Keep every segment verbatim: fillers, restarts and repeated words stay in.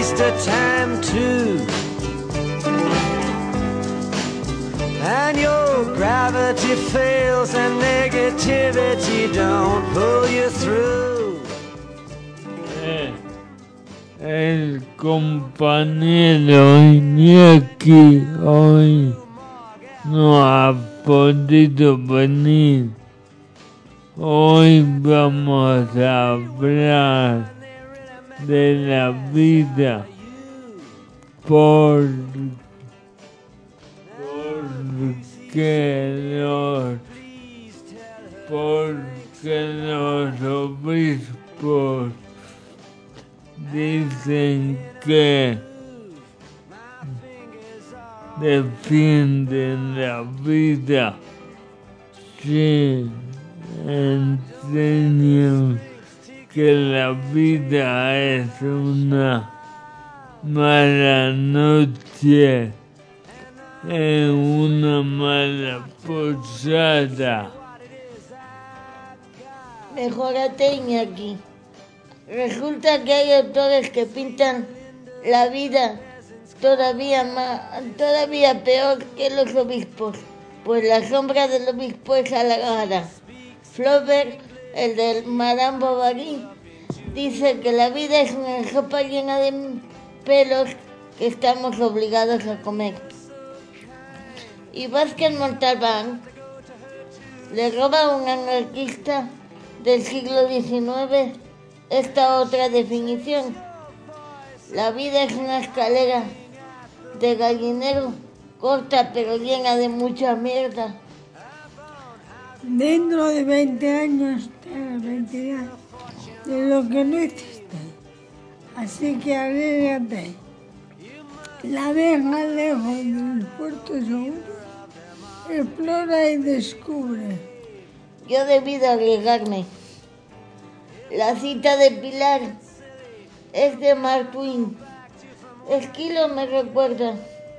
waste of time too. And your gravity fails and negativity don't pull you through. Eh, el compañero Iñaki hoy no ha podido venir. Hoy vamos a hablar de la vida por porque los porque los obispos dicen que defienden la vida, sí, enseñan que la vida es una mala noche, es una mala posada. Mejórate, Iñaki. Resulta que hay autores que pintan la vida todavía más, todavía peor que los obispos, pues la sombra del obispo es halagada. Flaubert, el del Madame Bovary, dice que la vida es una sopa llena de pelos que estamos obligados a comer. Y Vázquez Montalbán le roba a un anarquista del siglo diecinueve esta otra definición. La vida es una escalera de gallinero, corta pero llena de mucha mierda. Dentro de veinte años te arrepentirás de lo que no hiciste. Así que arriesgate. Navega lejos del puerto seguro. Explora y descubre. Yo debí de arriesgarme. La cita de Pilar es de Mark Twain. Esquilo me recuerda: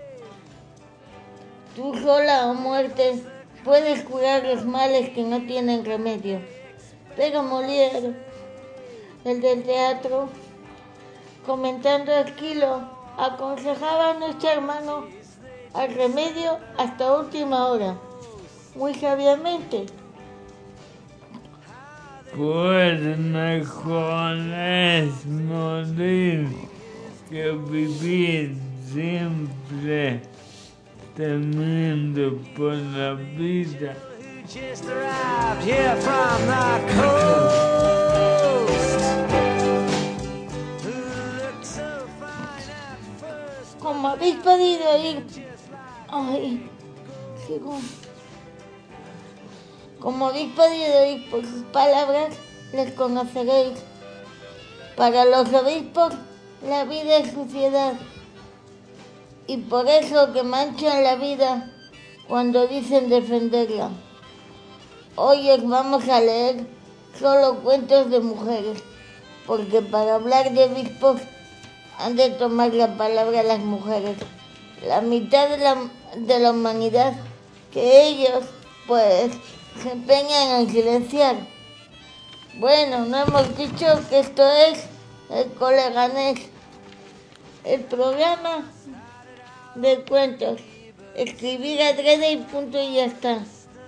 tú sola o muerte puedes curar los males que no tienen remedio. Pero Molière, el del teatro, comentando a Esquilo, aconsejaba a nuestro hermano al remedio hasta última hora, muy sabiamente. Pues mejor es morir que vivir siempre temiendo por la vida. Just arrived here from the coast. Looked so fine at first. Como habéis podido oír, ay, sigo. Como habéis podido oír por sus palabras, les conoceréis. Para los obispos, la vida es suciedad, y por eso que manchan la vida cuando dicen defenderla. Hoy os vamos a leer solo cuentos de mujeres, porque para hablar de obispos han de tomar la palabra las mujeres, la mitad de la, de la humanidad que ellos, pues, se empeñan en silenciar. Bueno, no hemos dicho que esto es el Coleganés, el programa de cuentos. Escribir adrede y punto y ya está.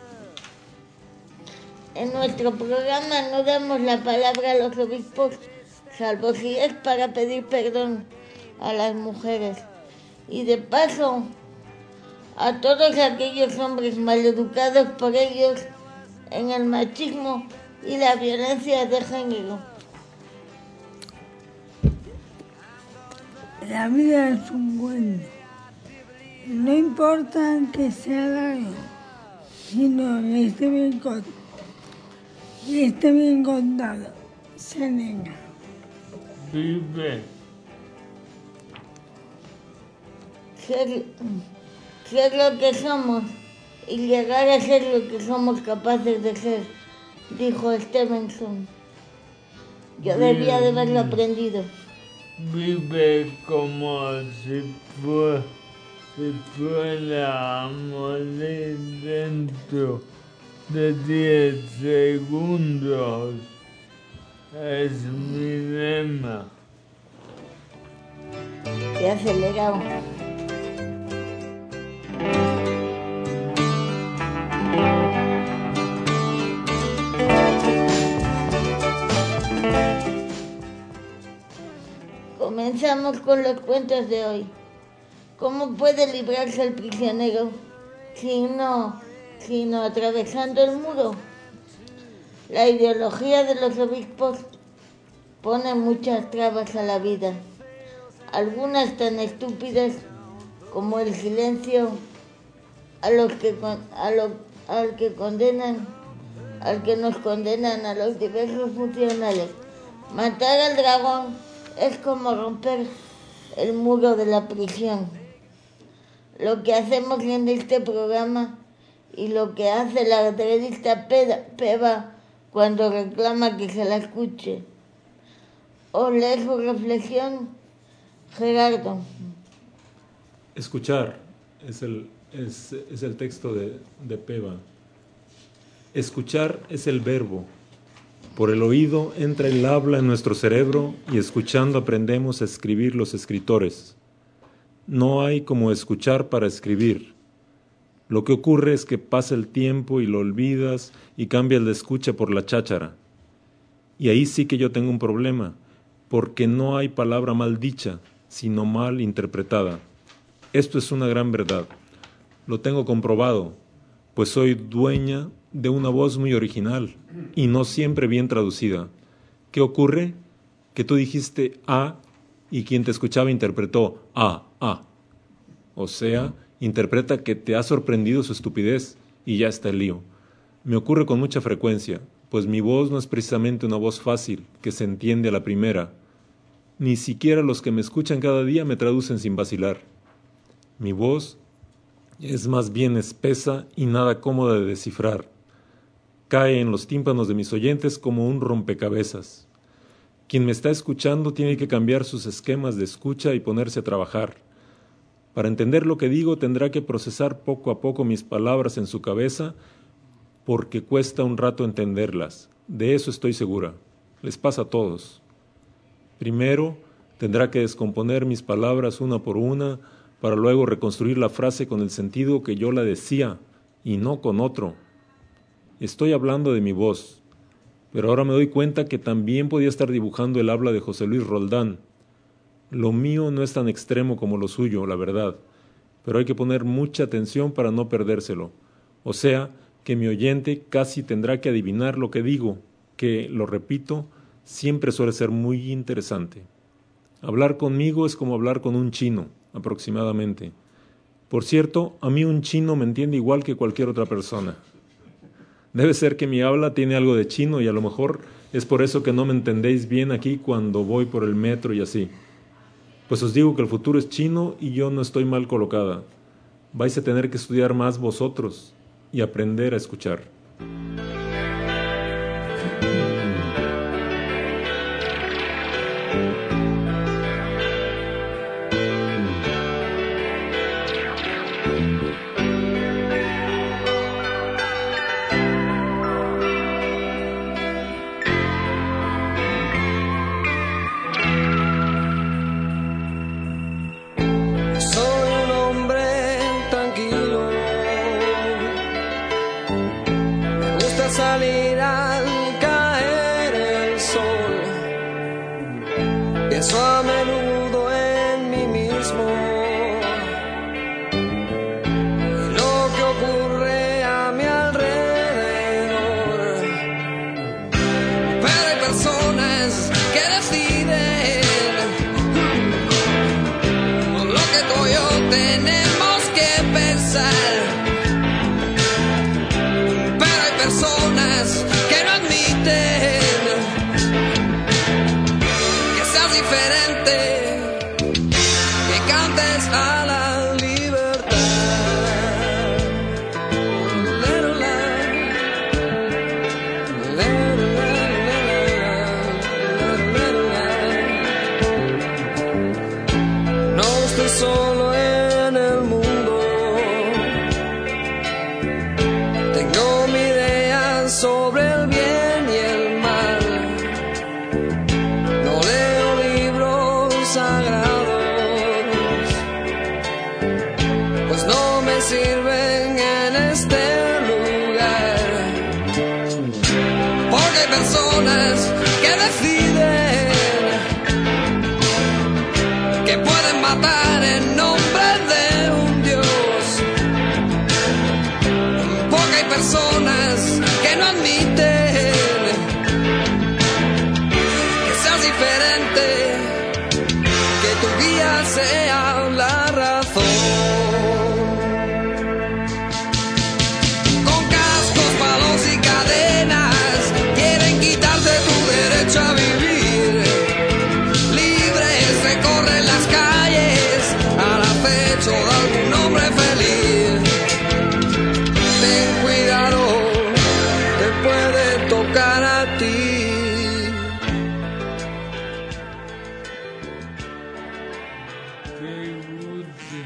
En nuestro programa no damos la palabra a los obispos, salvo si es para pedir perdón a las mujeres. Y de paso, a todos aquellos hombres maleducados por ellos en el machismo y la violencia de género. La vida es un cuento. No importa que sea largo, sino que esté bien contado. Y esté bien contado. Seneca. Vive. Ser, ser lo que somos y llegar a ser lo que somos capaces de ser, dijo Stevenson. Yo debía de haberlo aprendido. Vive como si fuera, si fuera a morir dentro de diez segundos. Es mi lema. que acelerado. Comenzamos con los cuentos de hoy. ¿Cómo puede librarse el prisionero si no, sino atravesando el muro? La ideología de los obispos pone muchas trabas a la vida, algunas tan estúpidas como el silencio a los que a lo, al que condenan, al que nos condenan a los diversos funcionarios. Matar al dragón es como romper el muro de la prisión. Lo que hacemos en este programa y lo que hace la periodista Peva cuando reclama que se la escuche. ¿Os lees su reflexión, Gerardo? Escuchar es el, es, es el texto de, de Peva. Escuchar es el verbo. Por el oído entra el habla en nuestro cerebro y escuchando aprendemos a escribir los escritores. No hay como escuchar para escribir. Lo que ocurre es que pasa el tiempo y lo olvidas y cambias la escucha por la cháchara. Y ahí sí que yo tengo un problema, porque no hay palabra mal dicha, sino mal interpretada. Esto es una gran verdad. Lo tengo comprobado, pues soy dueña de una voz muy original y no siempre bien traducida. ¿Qué ocurre? Que tú dijiste A y quien te escuchaba interpretó A, A. O sea, interpreta que te ha sorprendido su estupidez y ya está el lío. Me ocurre con mucha frecuencia, pues mi voz no es precisamente una voz fácil, que se entiende a la primera. Ni siquiera los que me escuchan cada día me traducen sin vacilar. Mi voz es más bien espesa y nada cómoda de descifrar. Cae en los tímpanos de mis oyentes como un rompecabezas. Quien me está escuchando tiene que cambiar sus esquemas de escucha y ponerse a trabajar. Para entender lo que digo tendrá que procesar poco a poco mis palabras en su cabeza, porque cuesta un rato entenderlas. De eso estoy segura. Les pasa a todos. Primero, tendrá que descomponer mis palabras una por una, para luego reconstruir la frase con el sentido que yo la decía, y no con otro. Estoy hablando de mi voz. Pero ahora me doy cuenta que también podía estar dibujando el habla de José Luis Roldán. Lo mío no es tan extremo como lo suyo, la verdad, pero hay que poner mucha atención para no perdérselo. O sea, que mi oyente casi tendrá que adivinar lo que digo, que, lo repito, siempre suele ser muy interesante. Hablar conmigo es como hablar con un chino, aproximadamente. Por cierto, a mí un chino me entiende igual que cualquier otra persona. Debe ser que mi habla tiene algo de chino y a lo mejor es por eso que no me entendéis bien aquí cuando voy por el metro y así. Pues os digo que el futuro es chino y yo no estoy mal colocada. Vais a tener que estudiar más vosotros y aprender a escuchar. Salir al caer el sol, pienso a menudo en mí mismo, lo que ocurre a mi alrededor, pero hay personas que deciden lo que tú y yo tenemos que pensar. Personas que no admiten que seas diferente personas que deciden que pueden matar en nombre de un Dios. Porque hay personas que no admiten que seas diferente, que tu guía sea la razón. Con cascos, palos y cadenas quieren quitarte tu derecho a vivir. Libres recorren las calles al acecho de algún hombre feliz. Ten cuidado, te puede tocar a ti. Te gusta,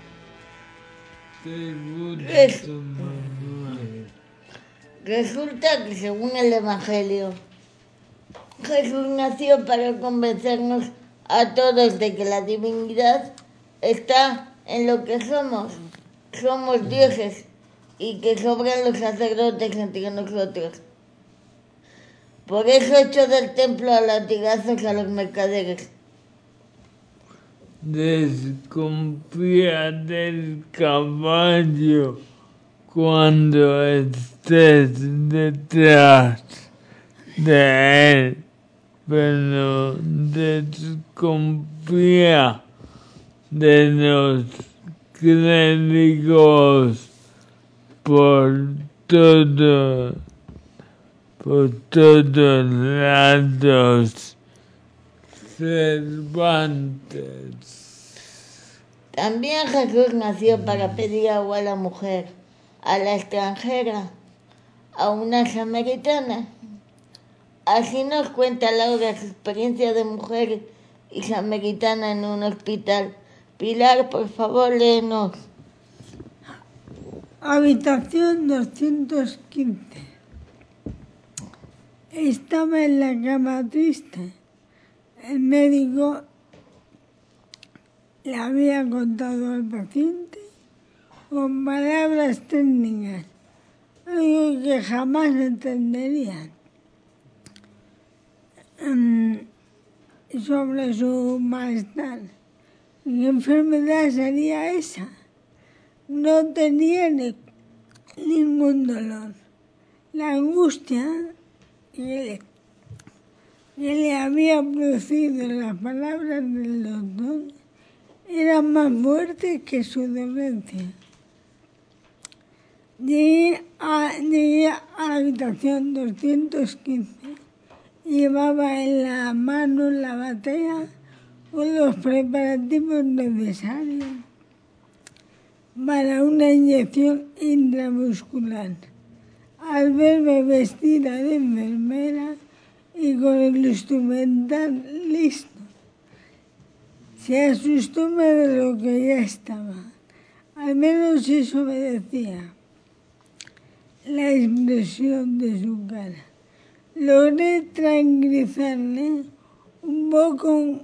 te gusta Es- tu mamá. Resulta que según el Evangelio, Jesús nació para convencernos a todos de que la divinidad está en lo que somos. Somos dioses y que sobran los sacerdotes entre nosotros. Por eso echó del templo a latigazos a los mercaderes. Desconfía del caballo cuando estés detrás de él, pero desconfía de los clérigos por todo, por todos lados. Cervantes. También Jesús nació para pedir agua a la mujer, a la extranjera, a una samaritana. Así nos cuenta Laura su experiencia de mujer y samaritana en un hospital. Pilar, por favor, léenos. Habitación doscientos quince. Estaba en la cama triste. El médico le había contado al paciente con palabras técnicas, algo que jamás entenderían, mm, sobre su malestar. ¿Qué enfermedad sería esa? No tenía ni- ningún dolor. La angustia que le, que le había producido las palabras del doctor era más fuerte que su dolencia. Llegué a, llegué a la habitación doscientos quince. Llevaba en la mano la batea con los preparativos necesarios para una inyección intramuscular. Al verme vestida de enfermera y con el instrumental listo, se asustó más de lo que ya estaba. Al menos eso me decía la expresión de su cara. Logré tranquilizarle un poco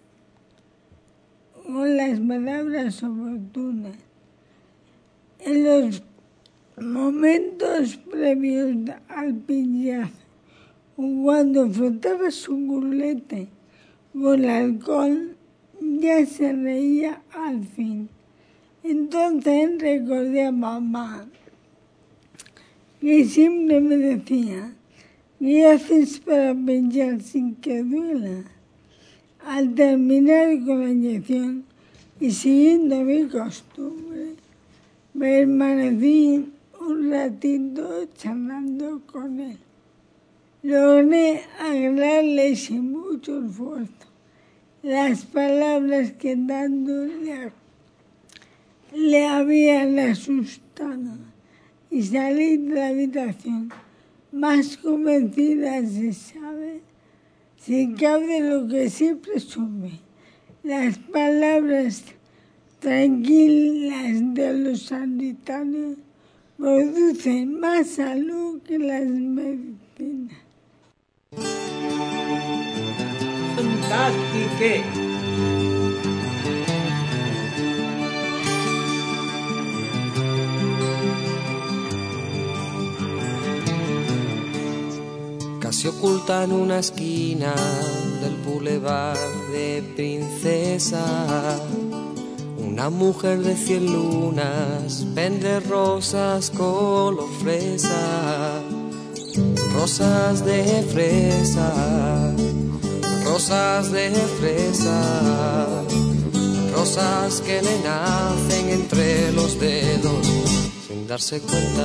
con las palabras oportunas. En los momentos previos al pinchazo, cuando frotaba su culete con alcohol, ya se reía al fin. Entonces recordé a mamá, que siempre me decía: ¿qué haces para pinchar sin que duela? Al terminar con la inyección y siguiendo mi costumbre, permanecí un ratito charlando con él. Logré aclararle sin mucho esfuerzo las palabras que tanto le, le habían asustado y salí de la habitación más convencida, se sabe, sin cabe lo que siempre supe. Las palabras tranquilas de los sanitarios producen más salud que las medicinas. Fantastiche! se oculta en una esquina del boulevard de Princesa. Una mujer de cien lunas vende rosas color fresa, rosas de fresa, rosas de fresa, rosas que le nacen entre los dedos sin darse cuenta.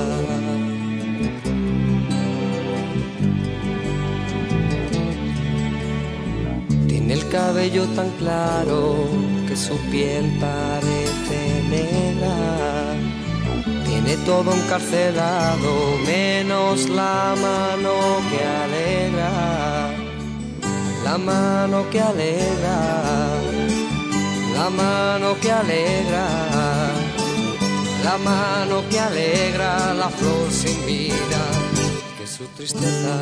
Tiene el cabello tan claro que su piel parece negra. Tiene todo encarcelado menos la mano que alegra, la mano que alegra, la mano que alegra, la mano que alegra la flor sin vida que es su tristeza.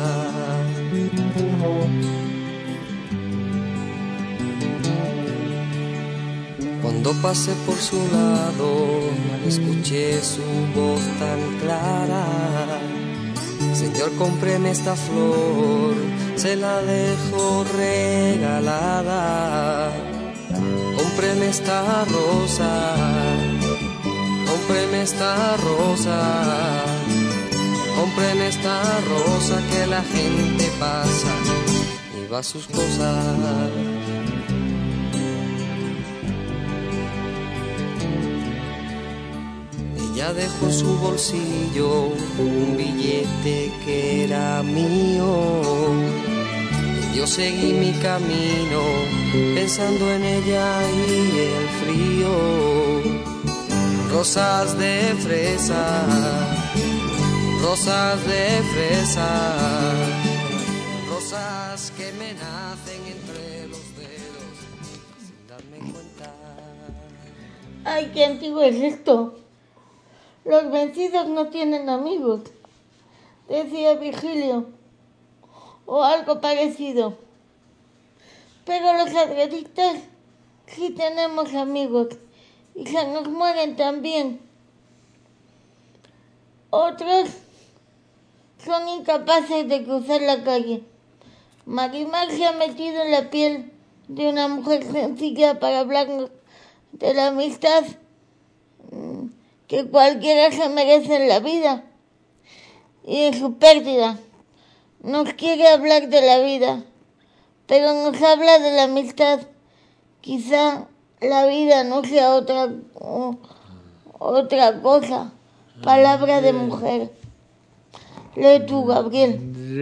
Cuando pasé por su lado, escuché su voz tan clara. Señor, cómpreme esta flor, se la dejo regalada. Cómpreme esta rosa, cómpreme esta rosa, cómpreme esta rosa que la gente pasa y va a sus cosas. Ella dejó en su bolsillo un billete que era mío y yo seguí mi camino pensando en ella y el frío. Rosas de fresa, rosas de fresa, rosas que me nacen entre los dedos sin darme cuenta. Ay, qué antiguo es esto. Los vencidos no tienen amigos, decía Virgilio, o algo parecido. Pero los adventistas sí tenemos amigos y se nos mueren también. Otros son incapaces de cruzar la calle. Marimar se ha metido en la piel de una mujer sencilla para hablarnos de la amistad que cualquiera se merece en la vida y en su pérdida. Nos quiere hablar de la vida, pero nos habla de la amistad. Quizá la vida no sea otra, o, otra cosa. Palabra de mujer. Lee tú, Gabriel.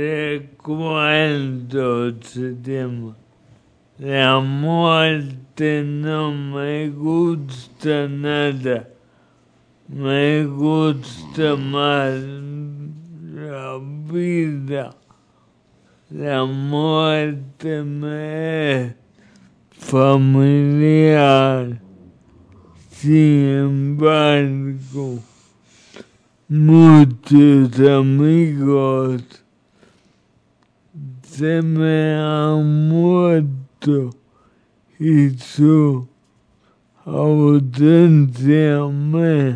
Recuerdo ese tema. La muerte no me gusta nada. Me gusta más la vida. La muerte me es familiar. Sin embargo, muchos amigos se me han muerto y su ausencia me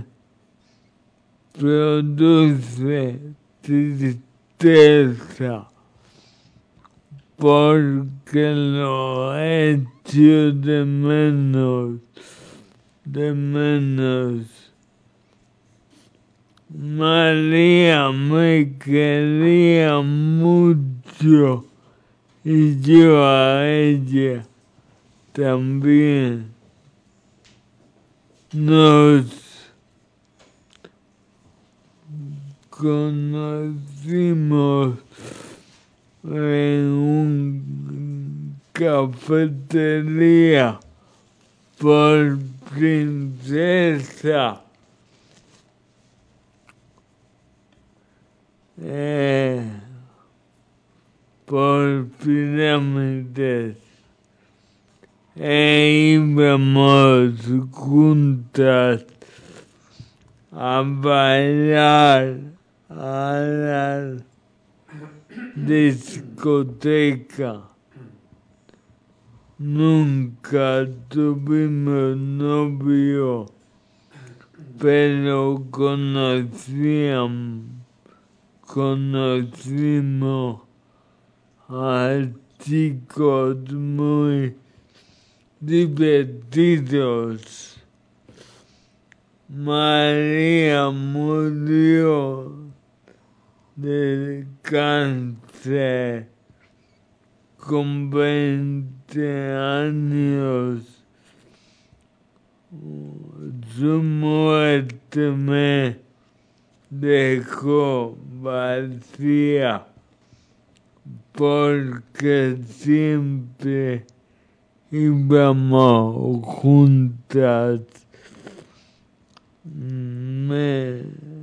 produce tristeza porque lo echo de menos, de menos. María me quería mucho y yo a ella también. Nos conocimos en una cafetería por Princesa. Eh, por Pirámides. E íbamos juntas a bailar a la discoteca. Nunca tuvimos novio, pero conocíamos, conocimos a chicos muy divertidos. María murió de cáncer con veinte años. Su muerte me dejó vacía porque siempre íbamos juntas. Me,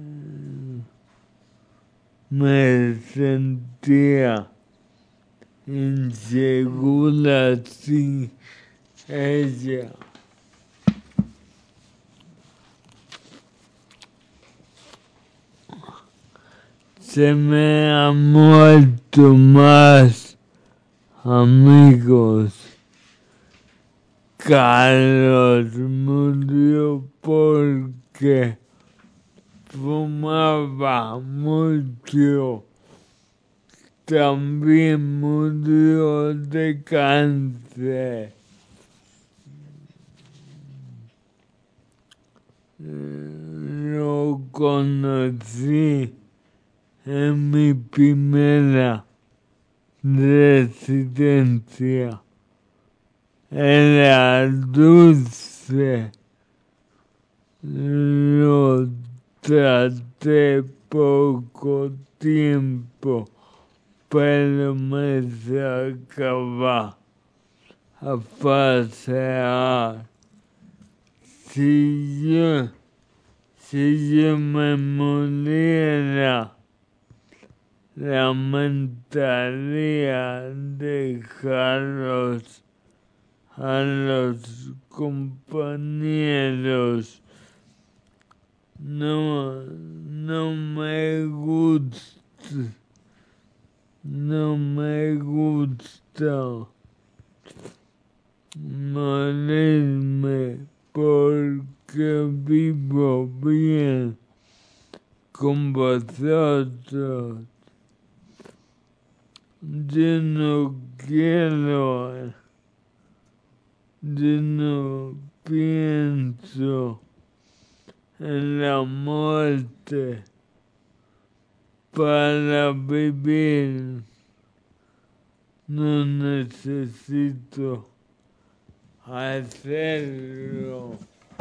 me sentía insegura sin ella. Se me han muerto más amigos. Carlos murió porque fumaba mucho. También murió de cáncer. Lo conocí en mi primera residencia. Era dulce. Lo traté poco tiempo, pero me sacaba a pasear. Si yo, si yo me muriera, lamentaría dejarlos a los compañeros. No, no me gusta, no me gusta morirme porque vivo bien con vosotros. Yo no quiero, yo no pienso en la muerte para vivir. No necesito hacerlo.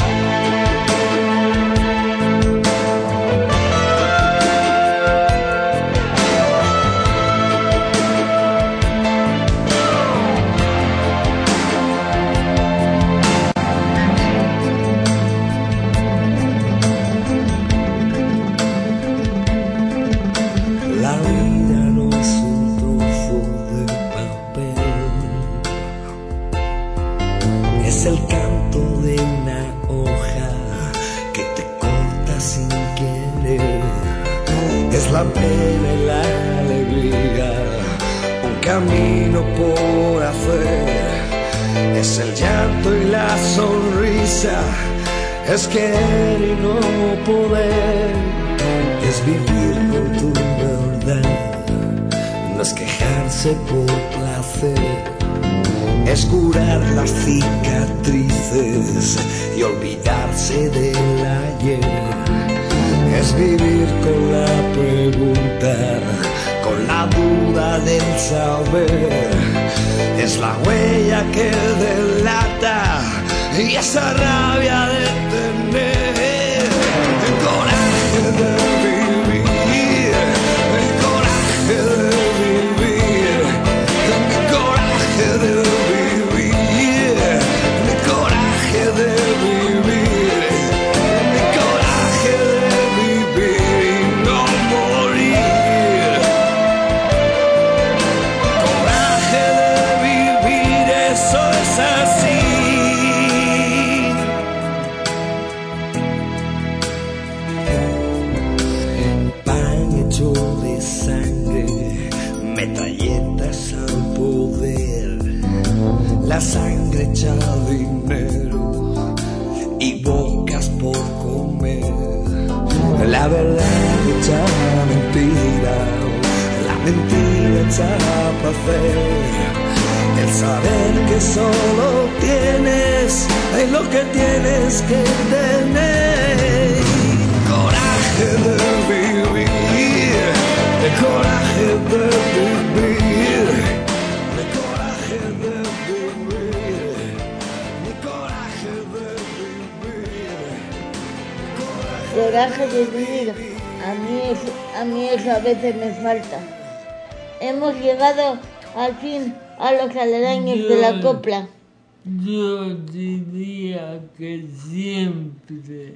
La pena y la alegría, un camino por hacer. Es el llanto y la sonrisa, es querer y no poder. Es vivir con tu verdad, no es quejarse por placer. Es curar las cicatrices y olvidarse del ayer. Es vivir con la pregunta, con la duda del saber. Es la huella que delata y esa rabia de tener el coraje de vivir, el coraje de vivir, el coraje de vivir, el coraje de vivir. La sangre echa dinero y bocas por comer. La verdad echa mentira, la mentira echa placer el saber que solo tienes en lo que tienes que tener. Coraje de vivir, el coraje de vivir, el coraje de vivir, mi coraje de vivir, Coraje de vivir. A mí, eso, a mí eso a veces me falta. Hemos llegado al fin a los aledaños Yo- de la copla. Yo diría que siempre.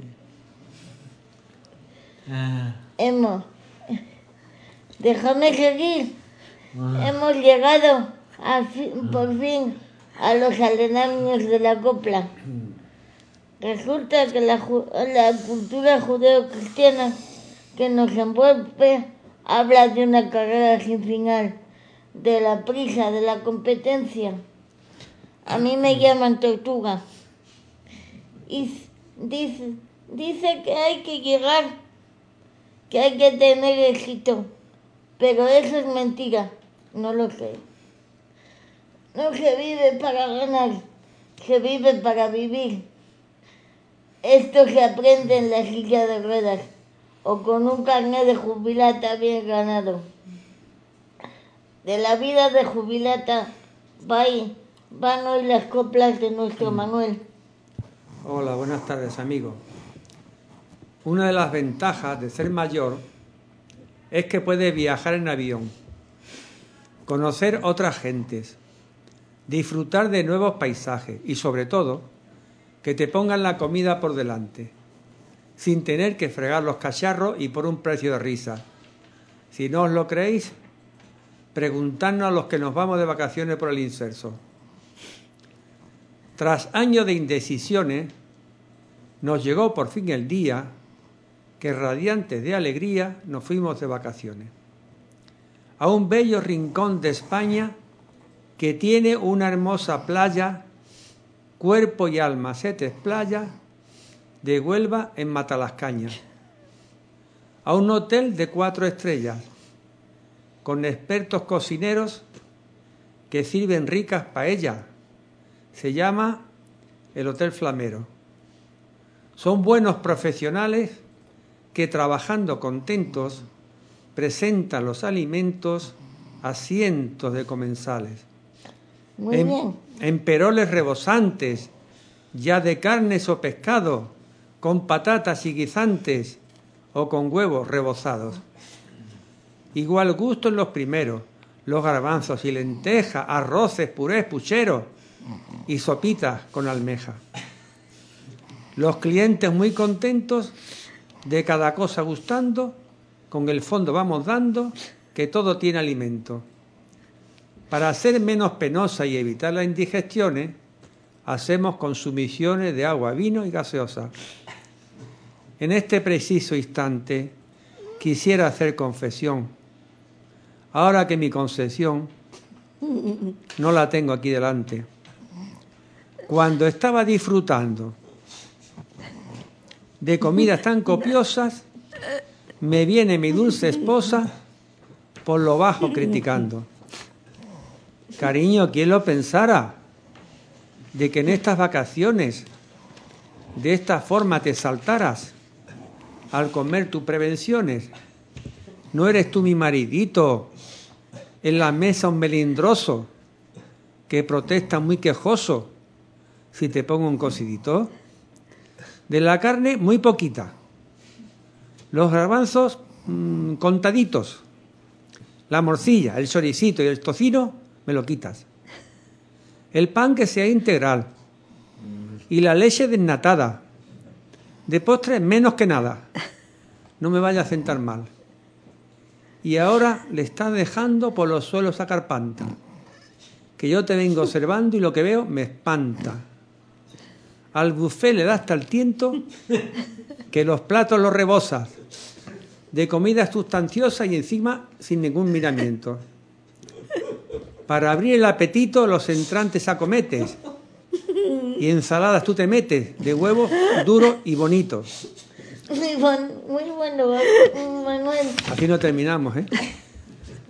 Ah, Hemos... Déjame seguir. Hemos llegado al fin- por fin a los aledaños de la copla. Resulta que la, ju- la cultura judeo-cristiana que nos envuelve habla de una carrera sin final, de la prisa, de la competencia. A mí me llaman tortuga. Y s- dice, dice que hay que llegar, que hay que tener éxito. Pero eso es mentira, no lo sé. No se vive para ganar, se vive para vivir. Esto se aprende en la silla de ruedas o con un carnet de jubilata bien ganado. De la vida de jubilata van, van hoy las coplas de nuestro Manuel. Hola, buenas tardes, amigos. Una de las ventajas de ser mayor es que puedes viajar en avión, conocer otras gentes, disfrutar de nuevos paisajes y, sobre todo, que te pongan la comida por delante, sin tener que fregar los cacharros y por un precio de risa. Si no os lo creéis, preguntadnos a los que nos vamos de vacaciones por el inserso. Tras años de indecisiones, nos llegó por fin el día que, radiantes de alegría, nos fuimos de vacaciones a un bello rincón de España que tiene una hermosa playa, cuerpo y alma se te explaya, de Huelva en Matalascañas, a un hotel de cuatro estrellas, con expertos cocineros que sirven ricas paellas. Se llama el Hotel Flamero. Son buenos profesionales que, trabajando contentos, presentan los alimentos a cientos de comensales. Muy en, bien. en peroles rebosantes, ya de carnes o pescado, con patatas y guisantes o con huevos rebozados. Igual gusto en los primeros, los garbanzos y lentejas, arroces, purés, pucheros y sopitas con almeja. Los clientes muy contentos, de cada cosa gustando, con el fondo vamos dando, que todo tiene alimento. Para hacer menos penosa y evitar las indigestiones, hacemos consumiciones de agua, vino y gaseosa. En este preciso instante quisiera hacer confesión. Ahora que mi concesión no la tengo aquí delante. Cuando estaba disfrutando de comidas tan copiosas, me viene mi dulce esposa por lo bajo criticando. Cariño, ¿quién lo pensara? De que en estas vacaciones de esta forma te saltaras al comer tus prevenciones. ¿No eres tú mi maridito? En la mesa un melindroso que protesta muy quejoso si te pongo un cocidito. De la carne muy poquita, los garbanzos mmm, contaditos, la morcilla, el choricito y el tocino me lo quitas. El pan que sea integral y la leche desnatada. De postre menos que nada. No me vaya a sentar mal. Y ahora le estás dejando por los suelos sacar panta. Que yo te vengo observando y lo que veo me espanta. Al buffet le das tal tiento que los platos los rebosas. De comida sustanciosa y encima sin ningún miramiento. Para abrir el apetito los entrantes acometes. Y ensaladas tú te metes de huevos duros y bonitos. Muy, bon, muy bueno, Manuel. Así no terminamos, ¿eh?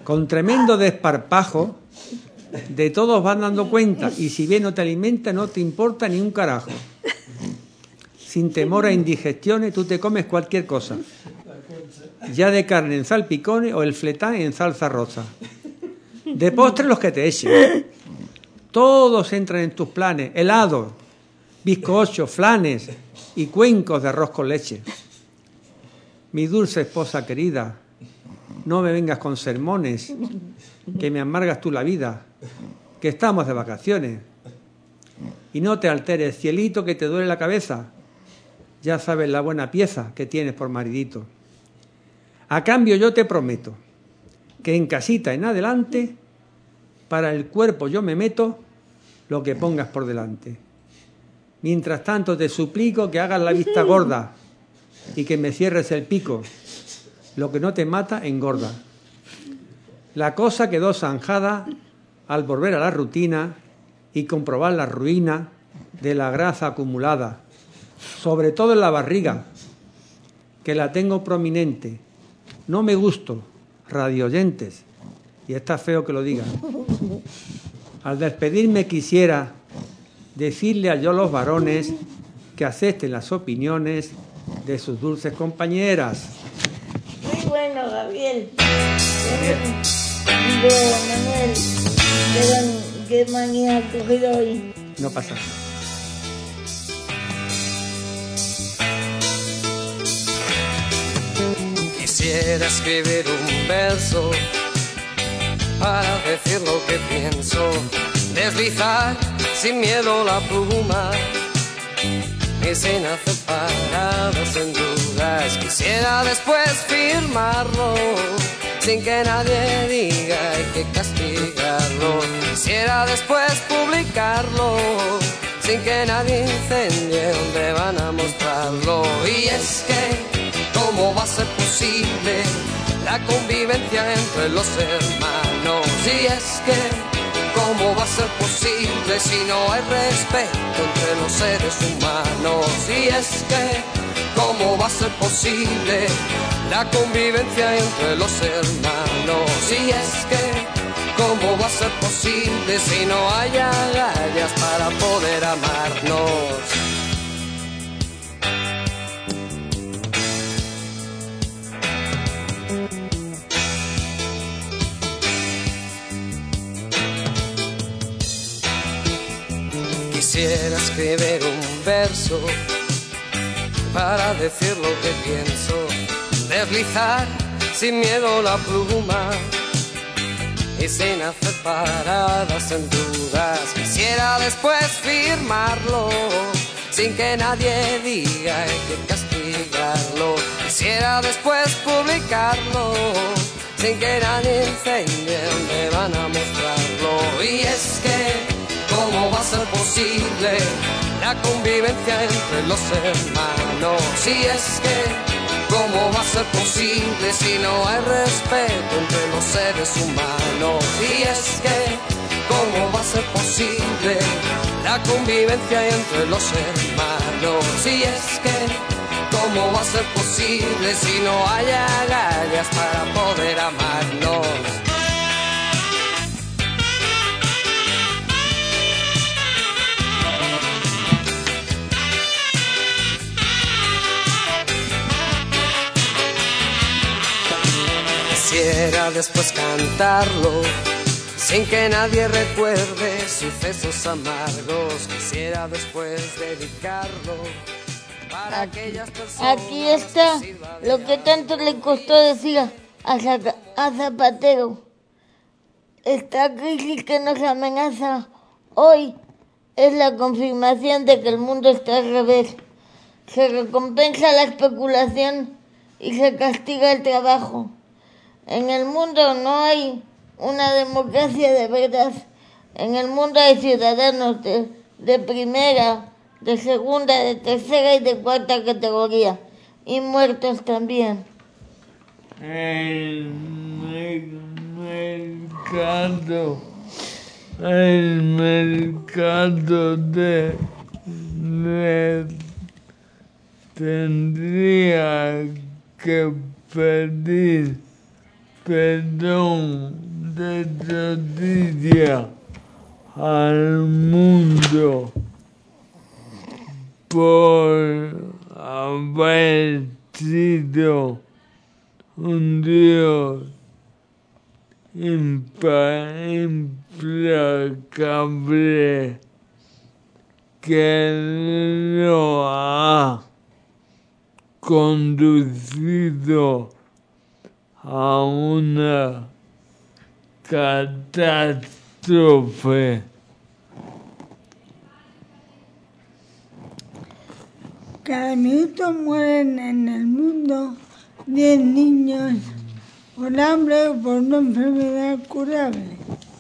con tremendo desparpajo, de todos van dando cuenta, y si bien no te alimenta, no te importa ni un carajo. Sin temor a indigestiones, tú te comes cualquier cosa, ya de carne en salpicones o el fletán en salsa rosa. De postre los que te echen. Todos entran en tus planes, helados, bizcochos, flanes y cuencos de arroz con leche. Mi dulce esposa querida, no me vengas con sermones, que me amargas tú la vida, que estamos de vacaciones. Y no te alteres, cielito, que te duele la cabeza. Ya sabes la buena pieza que tienes por maridito. A cambio yo te prometo que en casita en adelante, para el cuerpo yo me meto lo que pongas por delante. Mientras tanto te suplico que hagas la vista gorda y que me cierres el pico. Lo que no te mata, engorda. La cosa quedó zanjada al volver a la rutina y comprobar la ruina de la grasa acumulada, sobre todo en la barriga, que la tengo prominente. No me gusto, radioyentes, y está feo que lo digan. Al despedirme quisiera decirle a yo los varones que acepten las opiniones de sus dulces compañeras. Muy bueno, Gabriel. Digo, Manuel, qué, qué manía has cogido hoy. No pasa nada. Quisiera escribir un verso para decir lo que pienso, deslizar sin miedo la pluma y sin hacer paradas en dudas. Quisiera después firmarlo sin que nadie diga hay que castigarlo. Quisiera después publicarlo sin que nadie incendie donde van a mostrarlo. Y es que ¿cómo va a ser posible la convivencia entre los hermanos? Y es que ¿cómo va a ser posible si no hay respeto entre los seres humanos? Y es que ¿cómo va a ser posible la convivencia entre los hermanos? Y es que ¿cómo va a ser posible si no hay agallas para poder amarnos? Quisiera escribir un verso para decir lo que pienso, deslizar sin miedo la pluma y sin hacer paradas en dudas. Quisiera después firmarlo sin que nadie diga hay que castigarlo. Quisiera después publicarlo sin que nadie incendie donde van a mostrarlo. Y es que ¿cómo va a ser posible la convivencia entre los hermanos? Y es que ¿cómo va a ser posible si no hay respeto entre los seres humanos? Y es que ¿cómo va a ser posible la convivencia entre los hermanos? Y es que ¿cómo va a ser posible si no hay agallas para poder amarnos? Quisiera después cantarlo sin que nadie recuerde sucesos amargos. Quisiera después dedicarlo para Aquí, aquellas personas. aquí está lo que tanto le costó decir a, Zaca- a Zapatero. Esta crisis que nos amenaza hoy es la confirmación de que el mundo está al revés. Se recompensa la especulación y se castiga el trabajo. En el mundo no hay una democracia de verdad. En el mundo hay ciudadanos de, de primera, de segunda, de tercera y de cuarta categoría. Y muertos también. El me- mercado, el mercado de, de tendría que pedir perdón de rodillas al mundo por haber sido un Dios impa- implacable que lo ha conducido a una catástrofe. Cada minuto mueren en el mundo diez niños por hambre o por una enfermedad curable.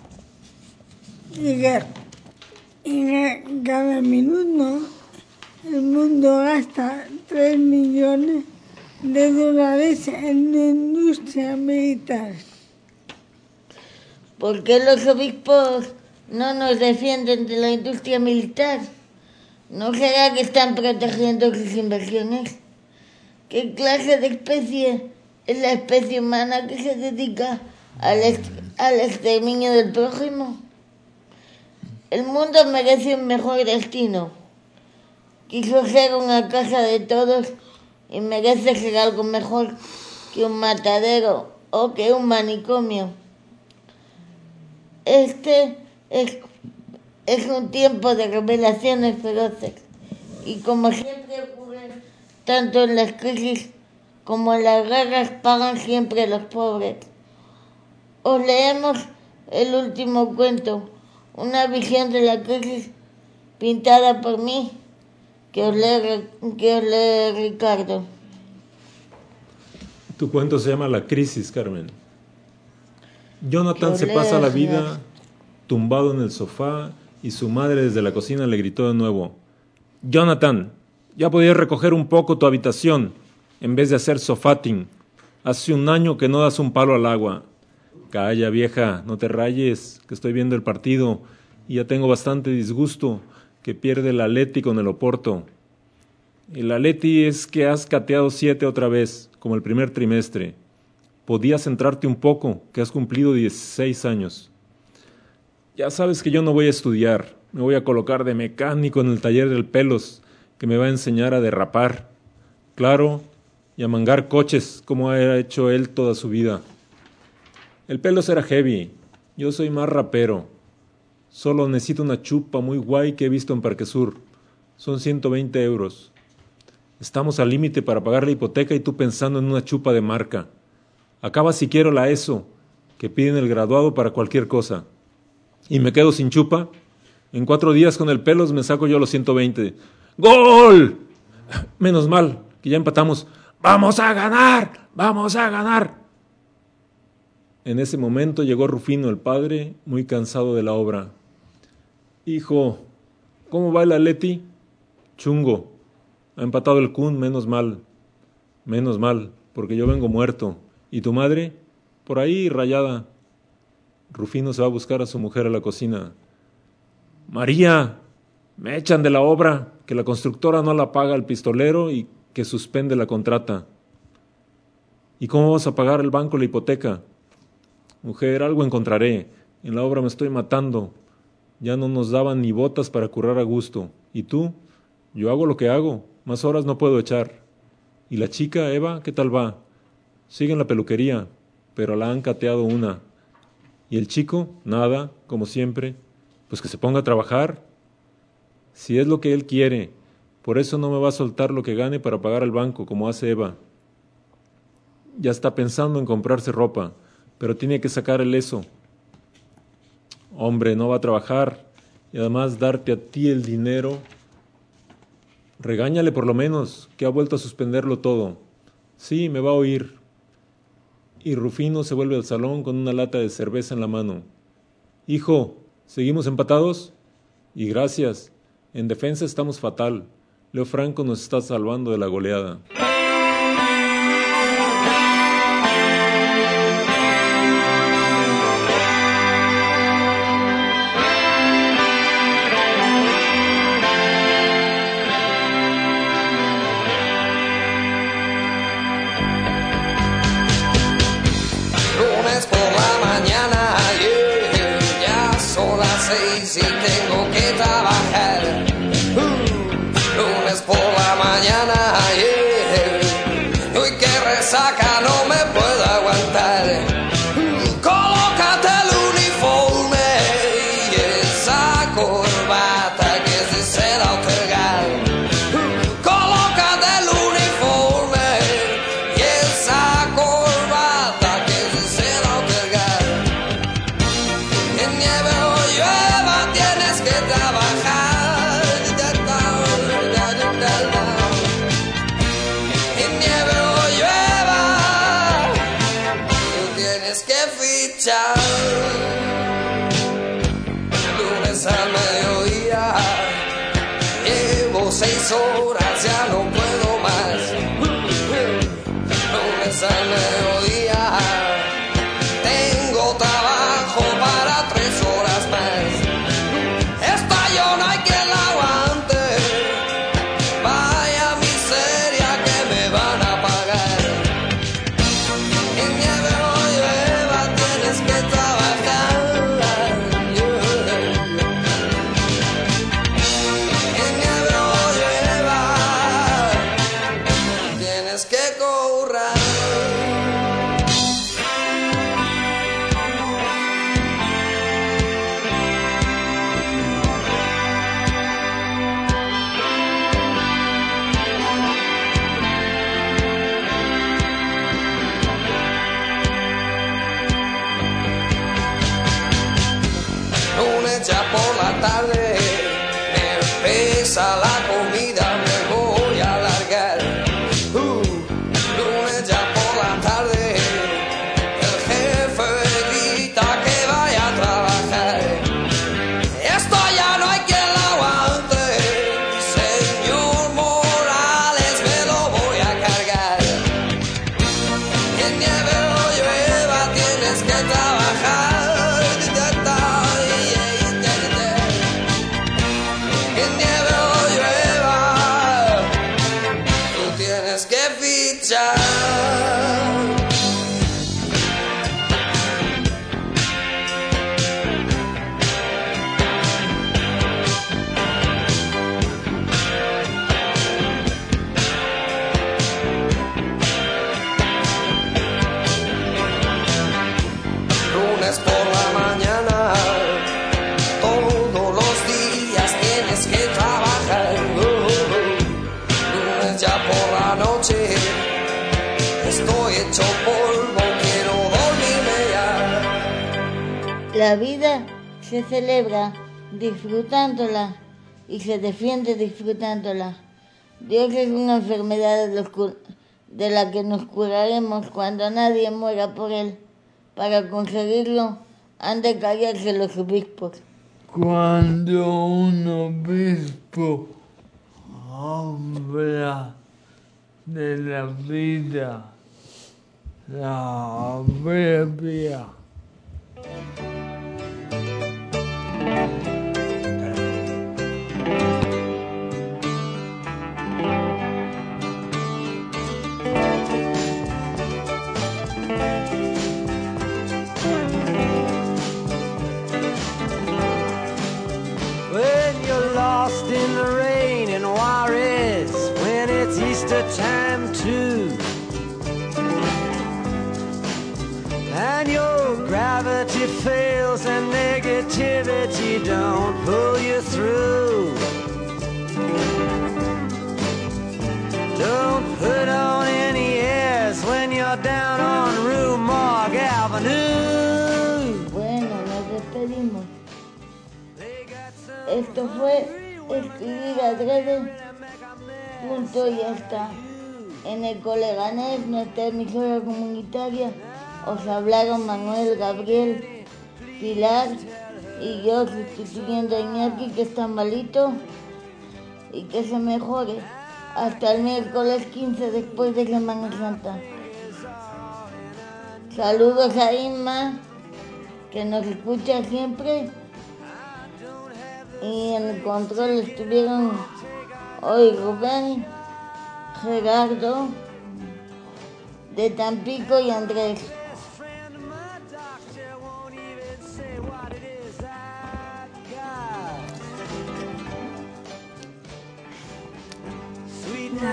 Y que- y que cada minuto el mundo gasta tres millones de dólares en la industria militar. ¿Por qué los obispos no nos defienden de la industria militar? ¿No será que están protegiendo sus inversiones? ¿Qué clase de especie es la especie humana que se dedica al, ex- al exterminio del prójimo? El mundo merece un mejor destino. Quiso ser una casa de todos y merece ser algo mejor que un matadero o que un manicomio. Este es, es un tiempo de revelaciones feroces y como siempre ocurre, tanto en las crisis como en las guerras pagan siempre los pobres. Os leemos el último cuento, una visión de la crisis pintada por mí, que os lee, que os lee Ricardo. Tu cuento se llama La Crisis, Carmen. Jonathan Que se os pasa la lea, vida señor. tumbado en el sofá y su madre desde la cocina le gritó de nuevo: Jonathan, ya podías recoger un poco tu habitación en vez de hacer sofating. Hace un año que no das un palo al agua. Calla, vieja, no te rayes, que estoy viendo el partido y ya tengo bastante disgusto que pierde el Atleti con el Oporto. El Atleti es que has cateado siete otra vez, como el primer trimestre. Podías centrarte un poco, que has cumplido dieciséis años. Ya sabes que yo no voy a estudiar, me voy a colocar de mecánico en el taller del Pelos, que me va a enseñar a derrapar. Claro, y a mangar coches, como ha hecho él toda su vida. El Pelos era heavy, yo soy más rapero. Solo necesito una chupa muy guay que he visto en Parque Sur. Son ciento veinte euros. Estamos al límite para pagar la hipoteca y tú pensando en una chupa de marca. Acaba si quiero la ESO, que piden el graduado para cualquier cosa. Y me quedo sin chupa. En cuatro días con el Pelos me saco yo los ciento veinte. ¡Gol! Menos mal, que ya empatamos. ¡Vamos a ganar! ¡Vamos a ganar! En ese momento llegó Rufino, el padre, muy cansado de la obra. Hijo, ¿cómo va el Atleti? Chungo. Ha empatado el Kun, menos mal. Menos mal, porque yo vengo muerto. ¿Y tu madre? Por ahí, rayada. Rufino se va a buscar a su mujer a la cocina. María, me echan de la obra, que la constructora no la paga al pistolero y que suspende la contrata. ¿Y cómo vas a pagar el banco la hipoteca? Mujer, algo encontraré. En la obra me estoy matando. Ya no nos daban ni botas para currar a gusto. ¿Y tú? Yo hago lo que hago. Más horas no puedo echar. ¿Y la chica, Eva, qué tal va? Sigue en la peluquería, pero la han cateado una. ¿Y el chico? Nada, como siempre. Pues que se ponga a trabajar. Si es lo que él quiere. Por eso no me va a soltar lo que gane para pagar al banco, como hace Eva. Ya está pensando en comprarse ropa, pero tiene que sacar el eso. Hombre, no va a trabajar y además darte a ti el dinero. Regáñale por lo menos, que ha vuelto a suspenderlo todo. Sí, me va a oír. Y Rufino se vuelve al salón con una lata de cerveza en la mano. Hijo, ¿seguimos empatados? Y gracias. En defensa estamos fatal. Leo Franco nos está salvando de la goleada. lunes por la mañana, yeah, ya son las seis y tengo que trabajar. Uh, lunes por la mañana, yeah, hoy que resaca no me puedo aguantar. Uh, colócate el uniforme y esa corbata que es de seda o tergal. Uh, colócate el uniforme y esa corbata que es de seda o tergal. En nieve o llueva tienes que trabajar. En nieve o llueva tú tienes que fichar. Lunes al mediodía llevo seis horas, ya no puedo más. Lunes al mediodía tengo trabajo para tres horas más. Esta yo no hay quien la aguante. Vaya miseria que me van a pagar. En nieve o llueva tienes que trabajar. En nieve o llueva tienes que cobrar. Lunes ya por la tarde me pesa la comida, me voy a largar. Uh, lunes ya por la tarde el jefe grita que vaya a trabajar. Esto ya no hay quien la aguante. Señor Morales, me lo voy a cargar. En nieve o llueva tienes que trabajar. En nieve o llueva tú tienes que fichar. Lunes por la mañana, todos los días tienes que trabajar. Uh, uh, lunes ya por la noche, estoy hecho polvo, quiero dormirme ya. La vida se celebra disfrutándola y se defiende disfrutándola. Dios es una enfermedad de, los cu- de la que nos curaremos cuando nadie muera por él. Para conseguirlo han de callarse los obispos. Cuando un obispo habla de la vida, la abrevia. When you're lost in the rain in Juarez, when it's Easter time too, and your gravity fails and negativity don't pull you through, don't put on any airs when you're down on Rue Morgue Avenue. Bueno, nos despedimos. Esto fue Escribir Adrede, punto y ya está. En el Coleganés, nuestra emisora comunitaria, os hablaron Manuel, Gabriel, Pilar y yo, sustituyendo a Iñaki, que está malito y que se mejore. Hasta el miércoles quince después de Semana Santa. Saludos a Inma, que nos escucha siempre. Y en el control estuvieron hoy Rubén, Gerardo de Tampico y Andrés.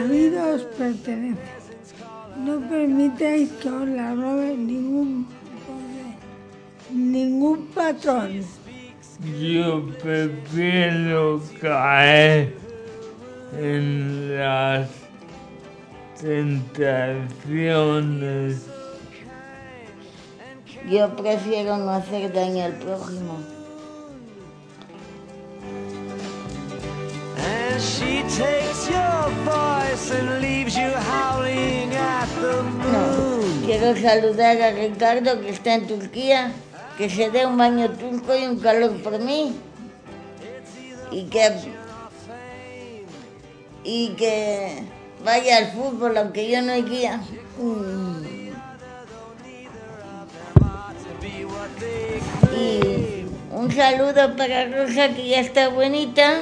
La vida os pertenece. No permitáis que os la robe ningún poder, ningún patrón. Yo prefiero caer en las tentaciones. Yo prefiero no hacer daño al prójimo. And she takes your voice and leaves you howling at the moon. No, quiero saludar a Ricardo que está en Turquía, que se dé un baño turco y un calor por mí. Y que, y que vaya al fútbol, aunque yo no iría. Mm. Y un saludo para Rosa, que ya está buenita,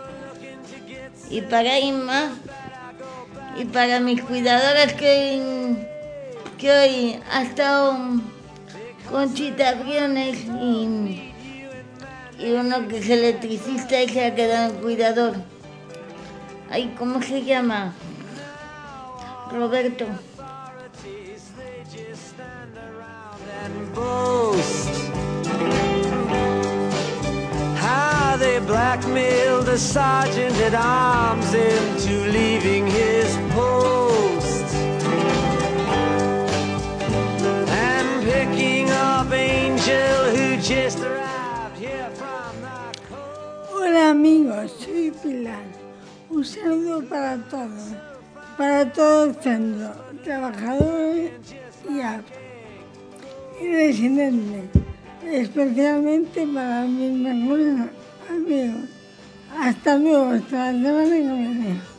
y para Inma, y para mis cuidadoras que, que hoy ha estado Conchita Briones y, y uno que es electricista y se ha quedado en cuidador. Ay, ¿cómo se llama? Roberto. How they blackmailed the sergeant at arms into leaving his post and picking up Angel who just arrived here from the coast. Hola amigos, soy Pilar. Un saludo para todos, para todo el centro, trabajadores y A P y residentes, especialmente para mis mejores amigos. Hasta luego, hasta la semana que viene.